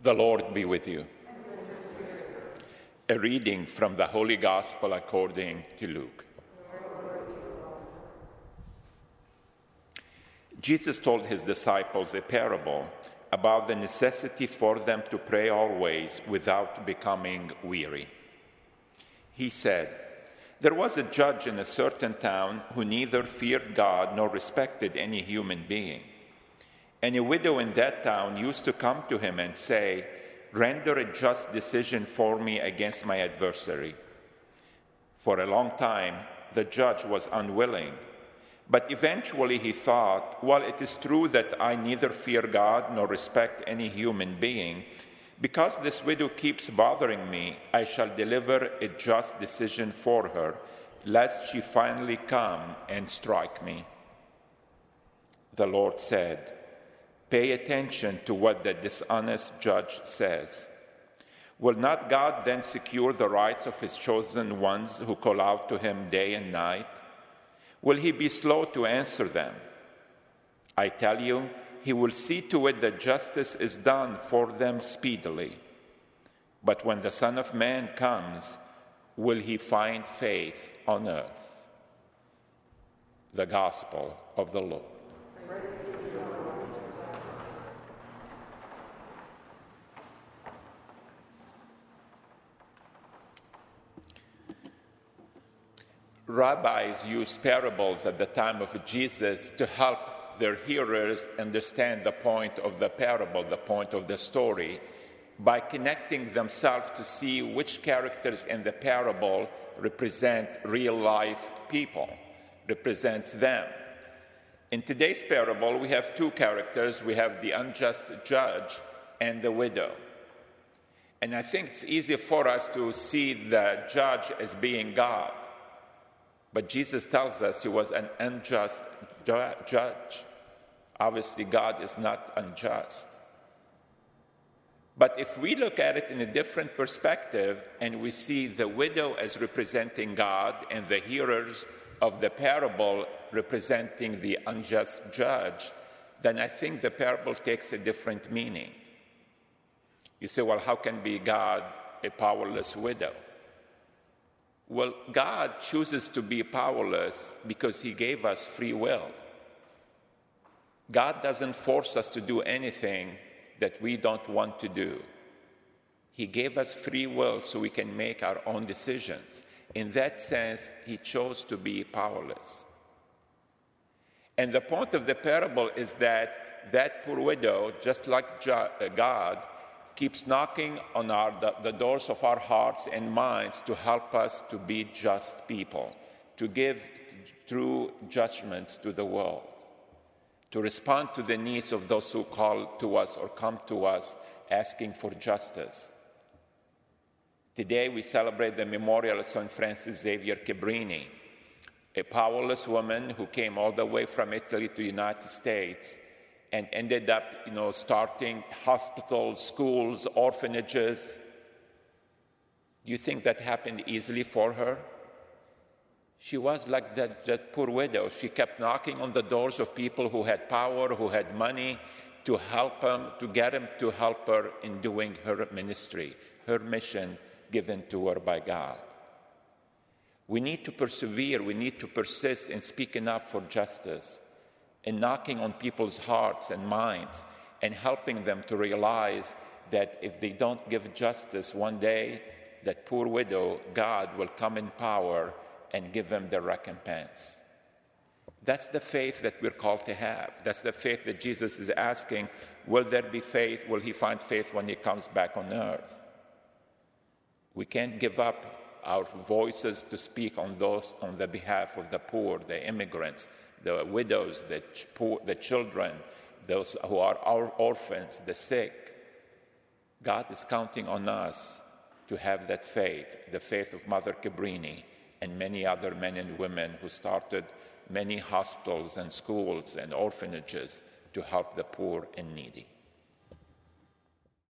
The Lord be with you. A reading from the Holy Gospel according to Luke. Jesus told his disciples a parable about the necessity for them to pray always without becoming weary. He said, "There was a judge in a certain town who neither feared God nor respected any human being. And a widow in that town used to come to him and say, 'Render a just decision for me against my adversary.' For a long time, the judge was unwilling. But eventually he thought, 'Well, it is true that I neither fear God nor respect any human being. Because this widow keeps bothering me, I shall deliver a just decision for her, lest she finally come and strike me.' The Lord said, 'Pay attention to what the dishonest judge says. Will not God then secure the rights of his chosen ones who call out to him day and night? Will he be slow to answer them? I tell you, he will see to it that justice is done for them speedily. But when the Son of Man comes, will he find faith on earth?'" The Gospel of the Lord. Rabbis used parables at the time of Jesus to help their hearers understand the point of the parable, the point of the story, by connecting themselves to see which characters in the parable represent real-life people, represents them. In today's parable, we have two characters. We have the unjust judge and the widow. And I think it's easy for us to see the judge as being God. But Jesus tells us he was an unjust judge. Obviously, God is not unjust. But if we look at it in a different perspective and we see the widow as representing God and the hearers of the parable representing the unjust judge, then I think the parable takes a different meaning. You say, well, how can be God a powerless widow? Well, God chooses to be powerless because he gave us free will. God doesn't force us to do anything that we don't want to do. He gave us free will so we can make our own decisions. In that sense, he chose to be powerless. And the point of the parable is that that poor widow, just like God, keeps knocking on the doors of our hearts and minds to help us to be just people, to give true judgments to the world, to respond to the needs of those who call to us or come to us asking for justice. Today we celebrate the memorial of St. Francis Xavier Cabrini, a powerless woman who came all the way from Italy to the United States and ended up, starting hospitals, schools, orphanages. Do you think that happened easily for her? She was like that poor widow. She kept knocking on the doors of people who had power, who had money, to help them, to get them to help her in doing her ministry, her mission given to her by God. We need to persevere. We need to persist in speaking up for justice, and knocking on people's hearts and minds and helping them to realize that if they don't give justice one day, that poor widow, God will come in power and give them the recompense. That's the faith that we're called to have. That's the faith that Jesus is asking, will there be faith? Will he find faith when he comes back on earth? We can't give up our voices to speak on the behalf of the poor, the immigrants, the widows, the children, those who are our orphans, the sick. God is counting on us to have that faith, the faith of Mother Cabrini and many other men and women who started many hospitals and schools and orphanages to help the poor and needy.